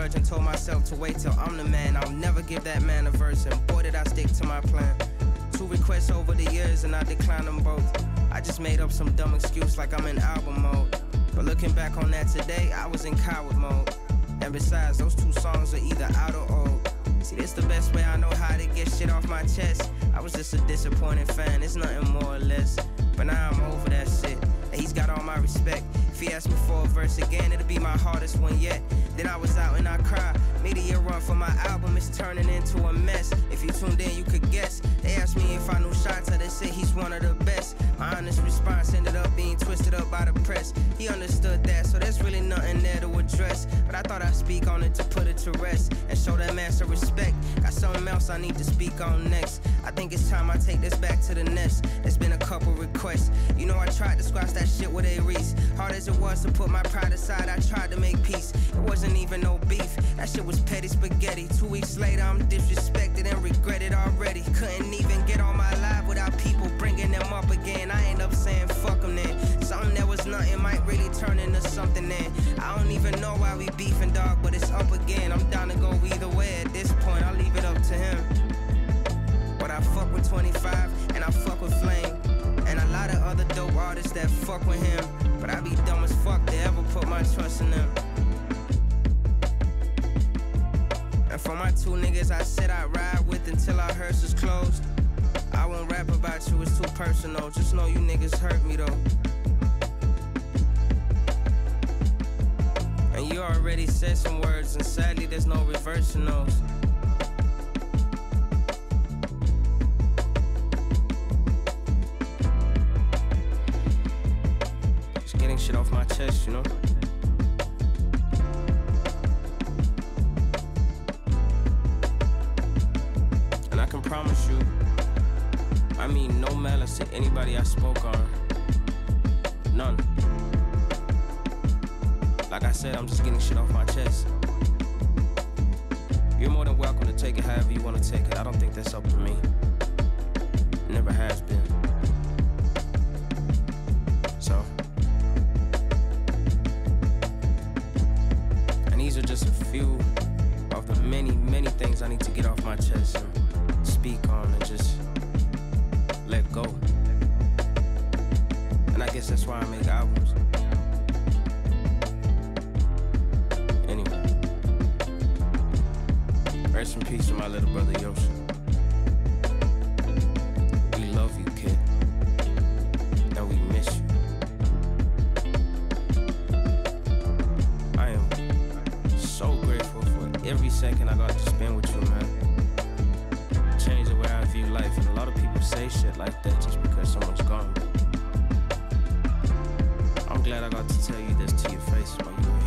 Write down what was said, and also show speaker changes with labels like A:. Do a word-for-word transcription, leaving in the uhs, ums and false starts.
A: urge and told myself to wait till I'm the man. I'll never give that man a verse, and boy did I stick to my plan. Two requests over the years and I declined them both. I just made up some dumb excuse like I'm in album mode. But looking back on that today, I was in coward mode. And besides, those two songs are either out or old. See, this the best way I know how to get shit off my chest. I was just a disappointed fan, it's nothing more or less. But now I'm over that shit, and he's got all my respect. If he asked me for a verse again, it'll be my hardest one yet. Then I was out and I cried. Media run for my album is turning into a mess. If you tuned in, you could guess. They asked me if I knew Shanta, they said he's one of the best. My honest response ended up being twisted up by the press. He understood that, so there's really nothing there to address. But I thought I'd speak on it to put it to rest and show that man some respect. Got something else I need to speak on next. I think it's time I take this back to the nest. There's been a couple requests. You know I tried to squash that shit with A-Reese. Hard as it was to put my pride aside, I tried to make peace. It wasn't even no beef, that shit was petty spaghetti. Two weeks later I'm disrespected and regretted already. Couldn't even get on my live without people bringing them up again. I end up saying fuck them then. Something that was nothing might really turn into something then. I don't even know why we beefing, dog, but it's up again. I'm down to go either way at this point, I'll leave it up to him. But I fuck with twenty-five and I fuck with Flame, and a lot of other dope artists that fuck with him. But I be dumb as fuck to ever put my trust in them. And for my two niggas I said I'd ride with until our hearse is closed, I won't rap about you, it's too personal. Just know you niggas hurt me though. And you already said some words, and sadly there's no reversing those. Just getting shit off my chest, you know? And I can promise you, I mean no malice to anybody I spoke on. None. Like I said, I'm just getting shit off my chest. You're more than welcome to take it however you want to take it. I don't think that's up to me. It never has been. So. And these are just a few of the many, many things I need to get off my chest and speak on and just let go. And I guess that's why I make albums. Anyway, rest in peace to my little brother Yoshi. We love you, kid, and we miss you. I am so grateful for every second I got to spend with you, man. Changed the way I view life, and a lot of people say shit like that just because someone's gone. I'm glad I got to tell you this to your face while you were here.